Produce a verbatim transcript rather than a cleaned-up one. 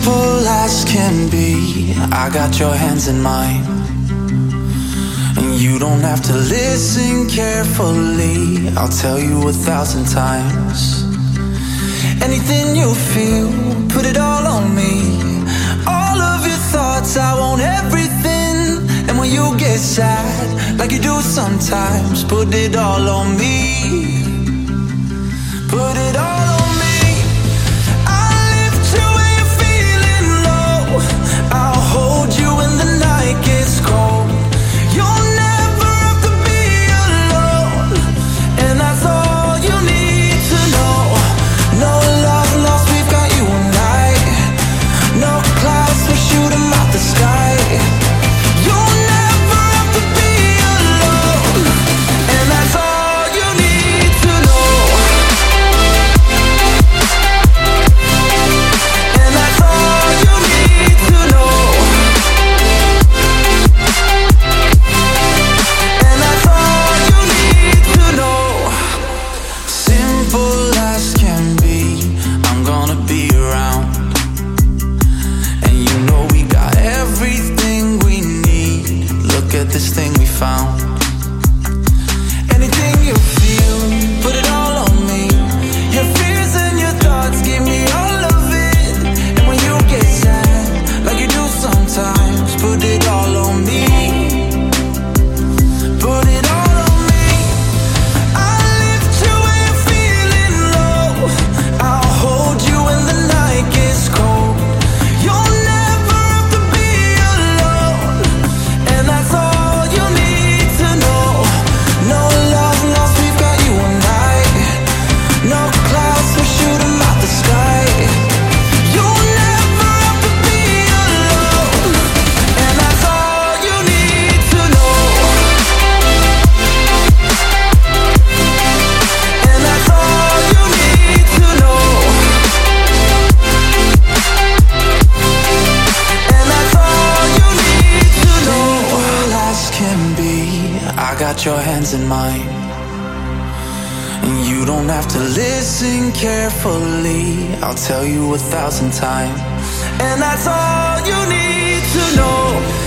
simple as can be. I got your hands in mine, and you don't have to listen carefully. I'll tell you a thousand times. Anything you feel, put it all on me. All of your thoughts, I want everything. And when you get sad, like you do sometimes, put it all on me. Put it all on me. I'll lift you when you're feeling low. I'll hold you when the night gets cold. You'll never have to be alone, and that's all you need to know. No love lost, we've got you and I. No clouds, we'll shoot 'em out the sky. You'll never have to be alone, and that's all you need to know. And that's all you need to know. And that's all you need to know. Simple as can be, I'm gonna be around. And you know we got everything we need. Look at this thing we found. Anything you feel, put it all on me. Your fears and your thoughts, give me all of it. And when you get sad, like you do sometimes, put it all on me. Put it all on me. I'll lift you when you're feeling low. I'll hold you when the night gets cold. You'll never have to be alone, and that's all you need to know. No love lost, we've got you and I. No clouds, we'll shoot 'em out the sky. You'll never have to be alone, and that's all you need to know. And that's all you need to know. And that's all you need to know. Simple as can be, I got your hands in mine, and you don't have to listen carefully. I'll tell you a thousand times, and that's all you need to know.